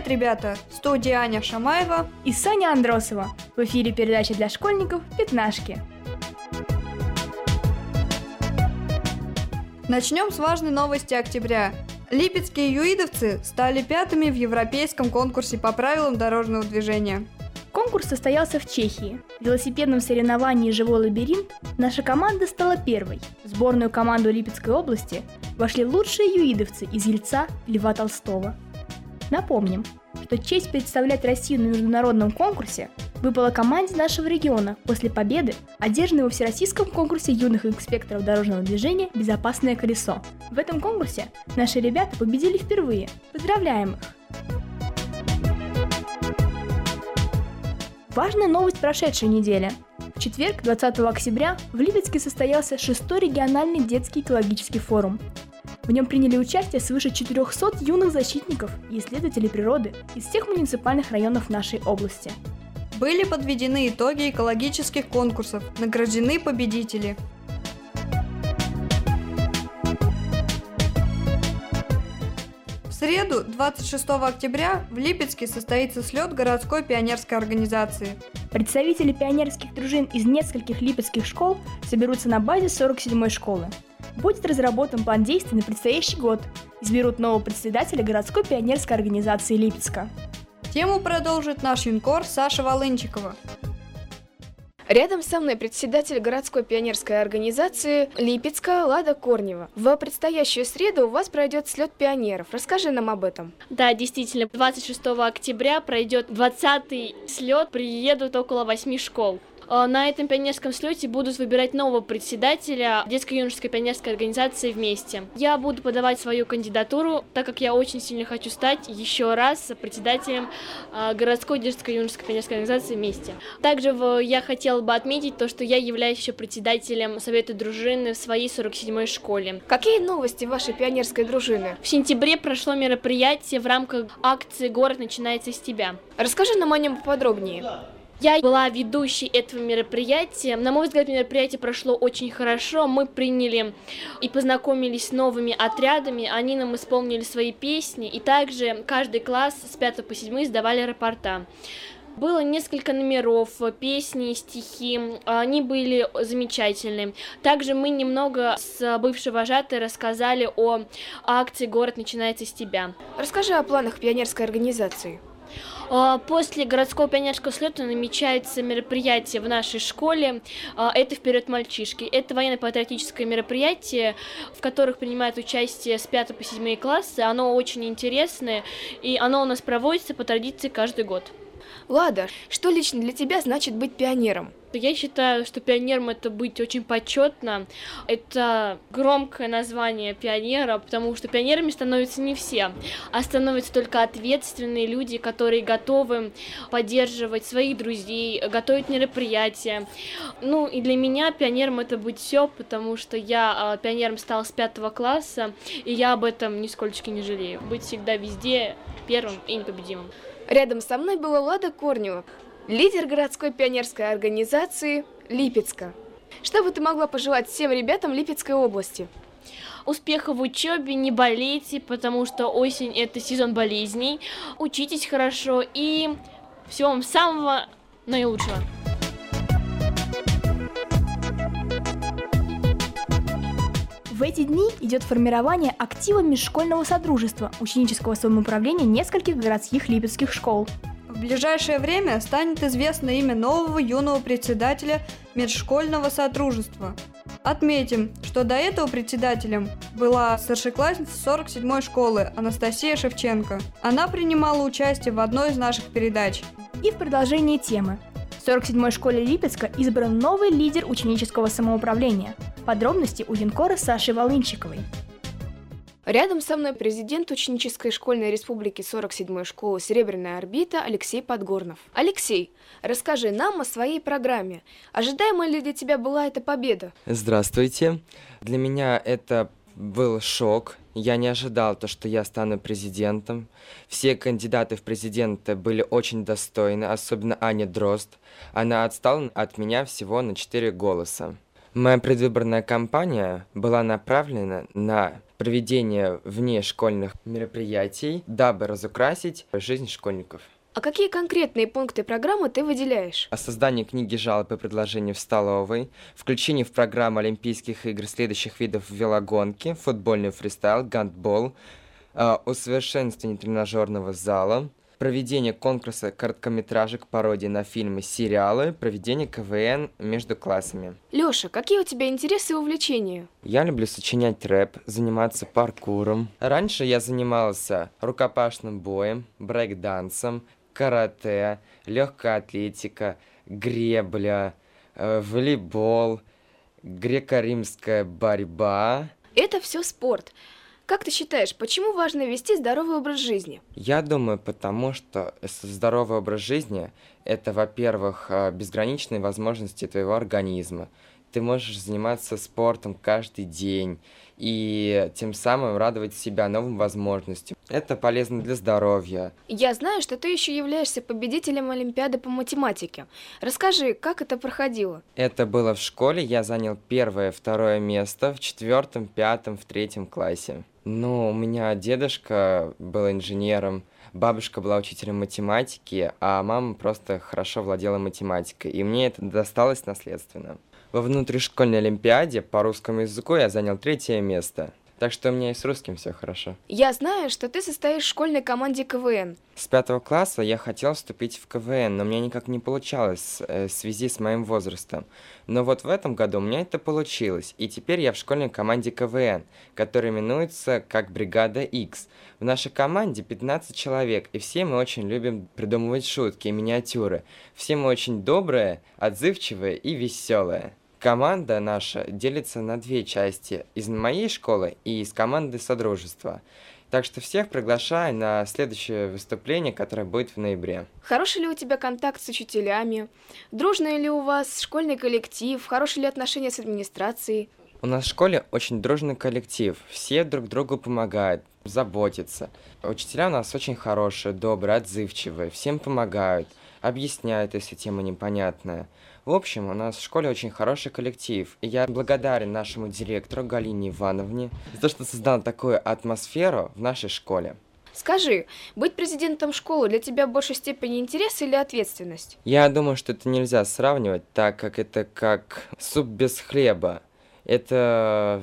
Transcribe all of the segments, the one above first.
ребята! В студии Аня Шамаева и Соня Андросова. В эфире передача для школьников «Пятнашки». Начнем с важной новости октября. Липецкие юидовцы стали пятыми в европейском конкурсе по правилам дорожного движения. Конкурс состоялся в Чехии. В велосипедном соревновании «Живой лабиринт» наша команда стала первой. В сборную команду Липецкой области вошли лучшие юидовцы из Ельца Льва Толстого. Напомним, что честь представлять Россию на международном конкурсе выпала команде нашего региона после победы, одержанной во всероссийском конкурсе юных инспекторов дорожного движения «Безопасное колесо». В этом конкурсе наши ребята победили впервые. Поздравляем их! Важная новость прошедшей недели. В четверг, 20 октября, в Липецке состоялся 6-й региональный детский экологический форум. В нем приняли участие свыше 400 юных защитников и исследователей природы из всех муниципальных районов нашей области. Были подведены итоги экологических конкурсов, награждены победители. В среду, 26 октября, в Липецке состоится слет городской пионерской организации. Представители пионерских дружин из нескольких липецких школ соберутся на базе 47-й школы. Будет разработан план действий на предстоящий год. Изберут нового председателя городской пионерской организации Липецка. Тему продолжит наш юнкор Саша Волынчикова. Рядом со мной председатель городской пионерской организации Липецка Лада Корнева. В предстоящую среду у вас пройдет слет пионеров. Расскажи нам об этом. Да, действительно, 26 октября пройдет 20-й слет, приедут около 8 школ. На этом пионерском слете будут выбирать нового председателя детско-юношеской пионерской организации «Вместе». Я буду подавать свою кандидатуру, так как я очень сильно хочу стать еще раз председателем городской детско-юношеской пионерской организации «Вместе». Также я хотела бы отметить то, что я являюсь еще председателем совета дружины в своей 47-й школе. Какие новости вашей пионерской дружины? В сентябре прошло мероприятие в рамках акции «Город начинается с тебя». Расскажи нам о нем поподробнее. Я была ведущей этого мероприятия. На мой взгляд, мероприятие прошло очень хорошо. Мы приняли и познакомились с новыми отрядами. Они нам исполнили свои песни. И также каждый класс с 5 по 7 сдавали рапорта. Было несколько номеров, песни, стихи, они были замечательные. Также мы немного с бывшей вожатой рассказали о акции «Город начинается с тебя». Расскажи о планах пионерской организации. После городского пионерского слета намечается мероприятие в нашей школе. Это «Вперед, мальчишки». Это военно-патриотическое мероприятие, в которых принимают участие с 5 по 7 классы. Оно очень интересное, и оно у нас проводится по традиции каждый год. Лада, что лично для тебя значит быть пионером? Я считаю, что пионером это быть очень почетно. Это громкое название пионера, потому что пионерами становятся не все, а становятся только ответственные люди, которые готовы поддерживать своих друзей, готовить мероприятия. Ну и для меня пионером это быть все, потому что я пионером стала с 5 класса, и я об этом нисколько не жалею. Быть всегда везде первым и непобедимым. Рядом со мной была Лада Корнева, лидер городской пионерской организации Липецка. Что бы ты могла пожелать всем ребятам Липецкой области? Успехов в учебе, не болейте, потому что осень – это сезон болезней. Учитесь хорошо и всего вам самого наилучшего. В эти дни идет формирование актива межшкольного содружества ученического самоуправления нескольких городских липецких школ. В ближайшее время станет известно имя нового юного председателя межшкольного содружества. Отметим, что до этого председателем была старшеклассница 47-й школы Анастасия Шевченко. Она принимала участие в одной из наших передач. И в продолжении темы. В 47-й школе Липецка избран новый лидер ученического самоуправления. Подробности у юнкора Саши Волынчиковой. Рядом со мной президент ученической школьной республики 47-й школы «Серебряная орбита» Алексей Подгорнов. Алексей, расскажи нам о своей программе. Ожидаема ли для тебя была эта победа? Здравствуйте. Для меня это был шок. Я не ожидал то, что я стану президентом. Все кандидаты в президенты были очень достойны, особенно Аня Дрозд. Она отстала от меня всего на 4 голоса. Моя предвыборная кампания была направлена на проведение внешкольных мероприятий, дабы разукрасить жизнь школьников. А какие конкретные пункты программы ты выделяешь? О создании книги жалоб и предложений в столовой, включении в программу Олимпийских игр следующих видов велогонки, футбольный фристайл, гандбол, усовершенствование тренажерного зала, проведение конкурса короткометражек, пародий на фильмы, сериалы, проведение КВН между классами. Лёша, какие у тебя интересы и увлечения? Я люблю сочинять рэп, заниматься паркуром. Раньше я занимался рукопашным боем, брейк-дансом, карате, легкая атлетика, гребля, волейбол, греко-римская борьба. Это все спорт. Как ты считаешь, почему важно вести здоровый образ жизни? Я думаю, потому что здоровый образ жизни – это, во-первых, безграничные возможности твоего организма. Ты можешь заниматься спортом каждый день и тем самым радовать себя новым возможностям. Это полезно для здоровья. Я знаю, что ты еще являешься победителем Олимпиады по математике. Расскажи, как это проходило? Это было в школе, я занял 1-2 место в 4, 5, в 3 классе. Ну, у меня дедушка был инженером, бабушка была учителем математики, а мама просто хорошо владела математикой, и мне это досталось наследственно. Во внутришкольной олимпиаде по русскому языку я занял 3 место, так что у меня и с русским все хорошо. Я знаю, что ты состоишь в школьной команде КВН. С 5 класса я хотел вступить в КВН, но мне никак не получалось в связи с моим возрастом. Но вот в этом году у меня это получилось, и теперь я в школьной команде КВН, которая именуется как «Бригада X». В нашей команде 15 человек, и все мы очень любим придумывать шутки и миниатюры. Все мы очень добрые, отзывчивые и веселые. Команда наша делится на 2 части, из моей школы и из команды Содружества. Так что всех приглашаю на следующее выступление, которое будет в ноябре. Хороший ли у тебя контакт с учителями? Дружный ли у вас школьный коллектив? Хорошие ли отношения с администрацией? У нас в школе очень дружный коллектив. Все друг другу помогают, заботятся. Учителя у нас очень хорошие, добрые, отзывчивые. Всем помогают, объясняют, если тема непонятная. В общем, у нас в школе очень хороший коллектив, и я благодарен нашему директору Галине Ивановне за то, что создала такую атмосферу в нашей школе. Скажи, быть президентом школы для тебя в большей степени интерес или ответственность? Я думаю, что это нельзя сравнивать, так как это как суп без хлеба. Это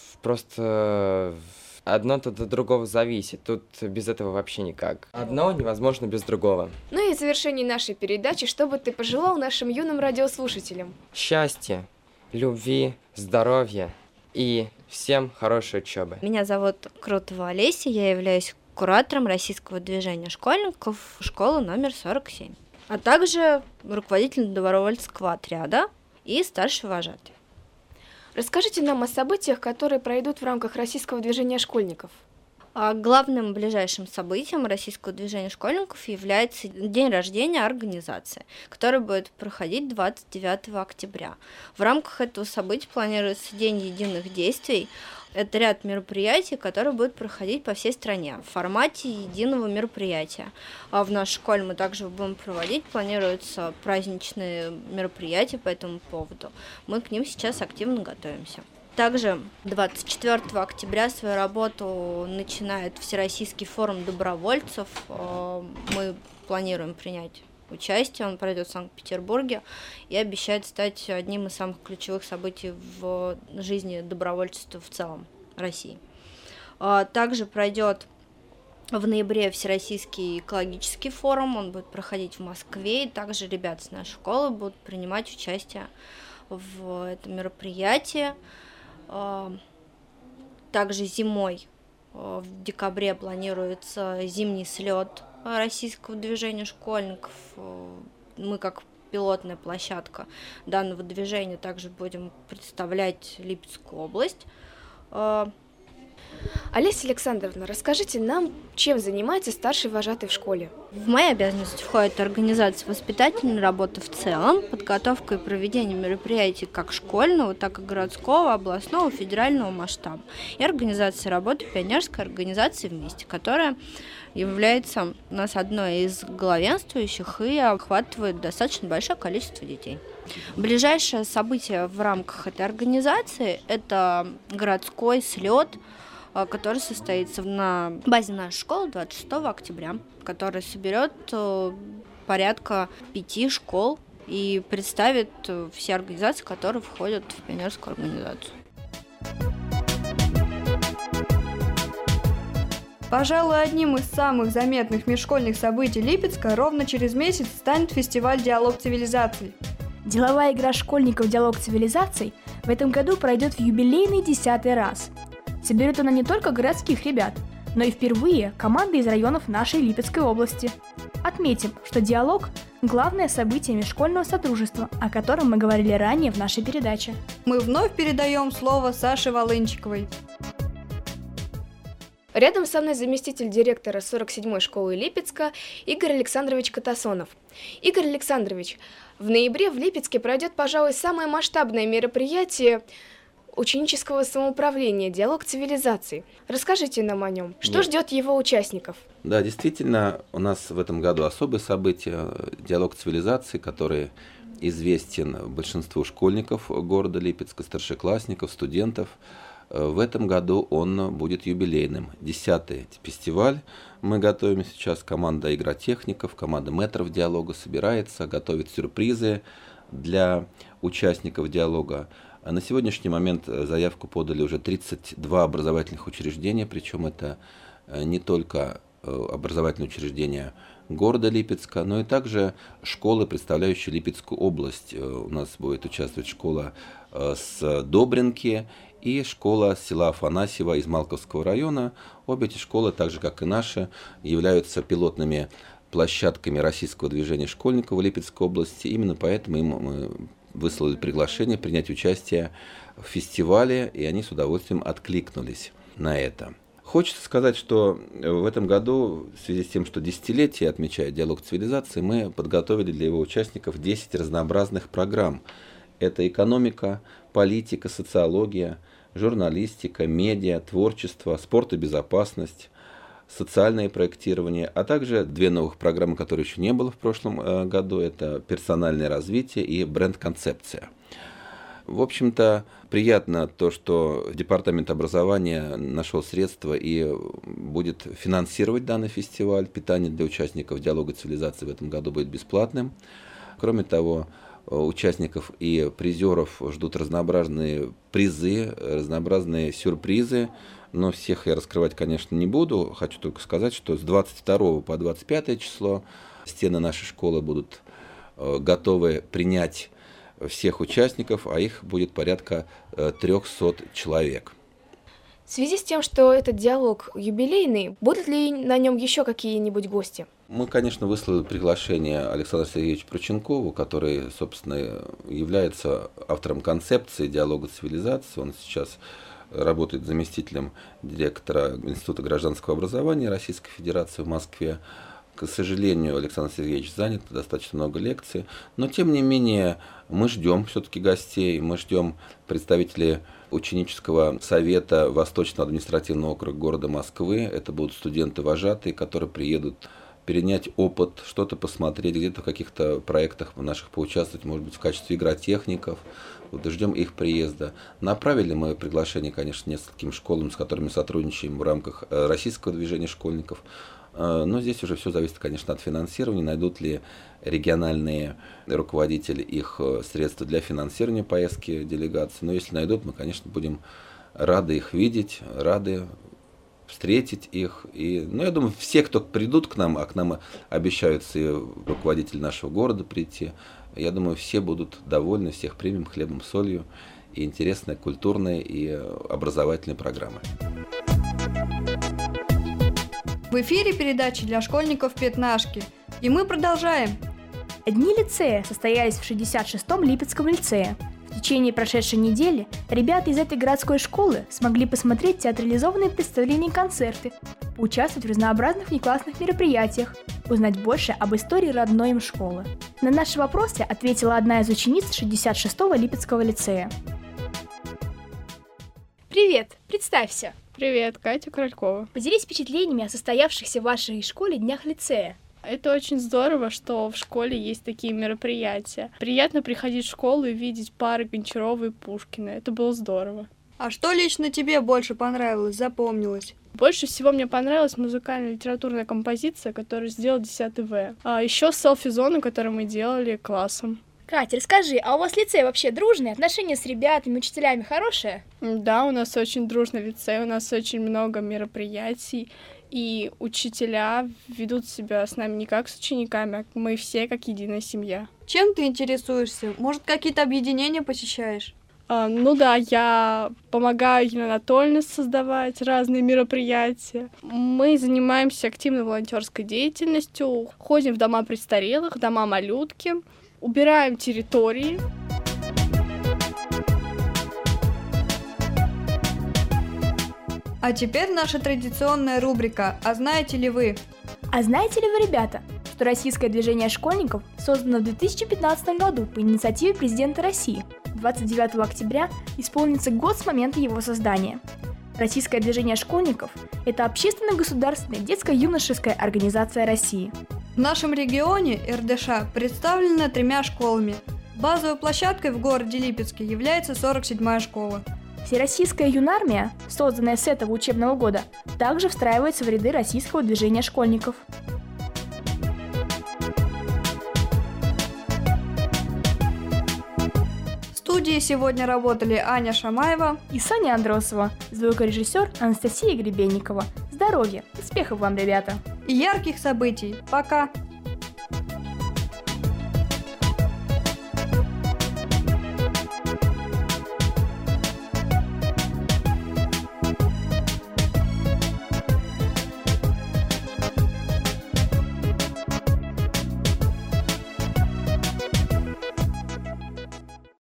просто одно тут от другого зависит, тут без этого вообще никак. Одно невозможно без другого. Ну и в завершении нашей передачи, что бы ты пожелал нашим юным радиослушателям? Счастья, любви, здоровья и всем хорошей учебы. Меня зовут Крутова Олеся, я являюсь куратором российского движения школьников школы номер 47, а также руководителем добровольческого отряда и старший вожатый. Расскажите нам о событиях, которые пройдут в рамках российского движения школьников. Главным ближайшим событием российского движения школьников является день рождения организации, который будет проходить 29 октября. В рамках этого события планируется День единых действий. Это ряд мероприятий, которые будут проходить по всей стране в формате единого мероприятия. А в нашей школе мы также будем проводить, планируются праздничные мероприятия по этому поводу. Мы к ним сейчас активно готовимся. Также 24 октября свою работу начинает Всероссийский форум добровольцев. Мы планируем принять участие, он пройдет в Санкт-Петербурге и обещает стать одним из самых ключевых событий в жизни добровольчества в целом России. Также пройдет в ноябре Всероссийский экологический форум, он будет проходить в Москве, и также ребята с нашей школы будут принимать участие в этом мероприятии. Также зимой, в декабре, планируется зимний слет российского движения школьников. Мы, как пилотная площадка данного движения, также будем представлять Липецкую область. Олеся Александровна, расскажите нам, чем занимается старший вожатый в школе? В мои обязанности входит организация воспитательной работы в целом, подготовка и проведение мероприятий как школьного, так и городского, областного, федерального масштаба, и организация работы пионерской организации «Вместе», которая является у нас одной из главенствующих и охватывает достаточно большое количество детей. Ближайшее событие в рамках этой организации – это городской слет который состоится на базе нашей школы 26 октября, который соберет порядка 5 школ и представит все организации, которые входят в пионерскую организацию. Пожалуй, одним из самых заметных межшкольных событий Липецка ровно через месяц станет фестиваль «Диалог цивилизаций». Деловая игра школьников «Диалог цивилизаций» в этом году пройдет в юбилейный 10-й раз. Соберет она не только городских ребят, но и впервые команды из районов нашей Липецкой области. Отметим, что «Диалог» – главное событие межшкольного сотрудничества, о котором мы говорили ранее в нашей передаче. Мы вновь передаем слово Саше Волынчиковой. Рядом со мной заместитель директора 47-й школы Липецка Игорь Александрович Катасонов. Игорь Александрович, в ноябре в Липецке пройдет, пожалуй, самое масштабное мероприятие ученического самоуправления «Диалог цивилизаций». Расскажите нам о нем. Что ждет его участников? Да, действительно, у нас в этом году особое событие – «Диалог цивилизаций», который известен большинству школьников города Липецка, старшеклассников, студентов. В этом году он будет юбилейным. 10-й фестиваль. Мы готовим сейчас. Команда игротехников, команда мэтров диалога собирается, готовит сюрпризы для участников диалога. На сегодняшний момент заявку подали уже 32 образовательных учреждения, причем это не только образовательные учреждения города Липецка, но и также школы, представляющие Липецкую область. У нас будет участвовать школа с Добринки и школа села Афанасьева из Малковского района. Обе эти школы, так же как и наши, являются пилотными площадками российского движения школьников в Липецкой области. Именно поэтому им мы выслали приглашение принять участие в фестивале, и они с удовольствием откликнулись на это. Хочется сказать, что в этом году, в связи с тем, что десятилетие отмечает «Диалог цивилизации», мы подготовили для его участников 10 разнообразных программ. Это экономика, политика, социология, журналистика, медиа, творчество, спорт и безопасность, социальное проектирование, а также 2 новых программы, которые еще не было в прошлом году. Это персональное развитие и бренд-концепция. В общем-то, приятно то, что Департамент образования нашел средства и будет финансировать данный фестиваль. Питание для участников «Диалога цивилизации» в этом году будет бесплатным. Кроме того, участников и призеров ждут разнообразные призы, разнообразные сюрпризы, но всех я раскрывать, конечно, не буду. Хочу только сказать, что с 22 по 25 число стены нашей школы будут готовы принять всех участников, а их будет порядка 300 человек. В связи с тем, что этот диалог юбилейный, будут ли на нем еще какие-нибудь гости? Мы, конечно, выслали приглашение Александру Сергеевичу Проченкову, который, собственно, является автором концепции «Диалога цивилизации». Он сейчас работает заместителем директора Института гражданского образования Российской Федерации в Москве. К сожалению, Александр Сергеевич занят, достаточно много лекций, но тем не менее мы ждем все-таки гостей, мы ждем представителей ученического совета Восточного административного округа города Москвы. Это будут студенты-вожатые, которые приедут перенять опыт, что-то посмотреть, где-то в каких-то проектах наших поучаствовать, может быть, в качестве игротехников. Вот, ждем их приезда. Направили мы приглашение, конечно, нескольким школам, с которыми сотрудничаем в рамках российского движения школьников. Но здесь уже все зависит, конечно, от финансирования. Найдут ли региональные руководители их средства для финансирования поездки делегации. Но если найдут, мы, конечно, будем рады их видеть, рады встретить их. Я думаю, все, кто придут к нам, а к нам обещаются и руководители нашего города прийти, я думаю, все будут довольны, всех примем хлебом, солью и интересной культурной и образовательной программы. В эфире передачи для школьников «Пятнашки». И мы продолжаем. Дни лицея состоялись в 66-м Липецком лицее. В течение прошедшей недели ребята из этой городской школы смогли посмотреть театрализованные представления и концерты, поучаствовать в разнообразных внеклассных мероприятиях, узнать больше об истории родной им школы. На наши вопросы ответила одна из учениц 66-го Липецкого лицея. Привет, представься. Привет, Катя Королькова. Поделись впечатлениями о состоявшихся в вашей школе днях лицея. Это очень здорово, что в школе есть такие мероприятия. Приятно приходить в школу и видеть пары Гончарова и Пушкина. Это было здорово. А что лично тебе больше понравилось, запомнилось? Больше всего мне понравилась музыкальная литературная композиция, которую сделал 10 В. А еще селфи-зону, которую мы делали классом. Катя, расскажи, а у вас лицей вообще дружный? Отношения с ребятами, учителями хорошие? Да, у нас очень дружный лицей, у нас очень много мероприятий, и учителя ведут себя с нами не как с учениками, а мы все как единая семья. Чем ты интересуешься? Может, какие-то объединения посещаешь? Ну да, я помогаю Елене Анатольевне создавать разные мероприятия. Мы занимаемся активной волонтерской деятельностью, ходим в дома престарелых, в дома малютки, убираем территории. А теперь наша традиционная рубрика «А знаете ли вы?». А знаете ли вы, ребята, что российское движение школьников создано в 2015 году по инициативе президента России? 29 октября исполнится год с момента его создания. Российское движение школьников – это общественно-государственная детско-юношеская организация России. В нашем регионе РДШ представлена 3 школами. Базовой площадкой в городе Липецке является 47-я школа. Всероссийская юнармия, созданная с этого учебного года, также встраивается в ряды российского движения школьников. В студии сегодня работали Аня Шамаева и Соня Андросова, звукорежиссер Анастасия Гребенникова. Здоровья, успехов вам, ребята! И ярких событий. Пока!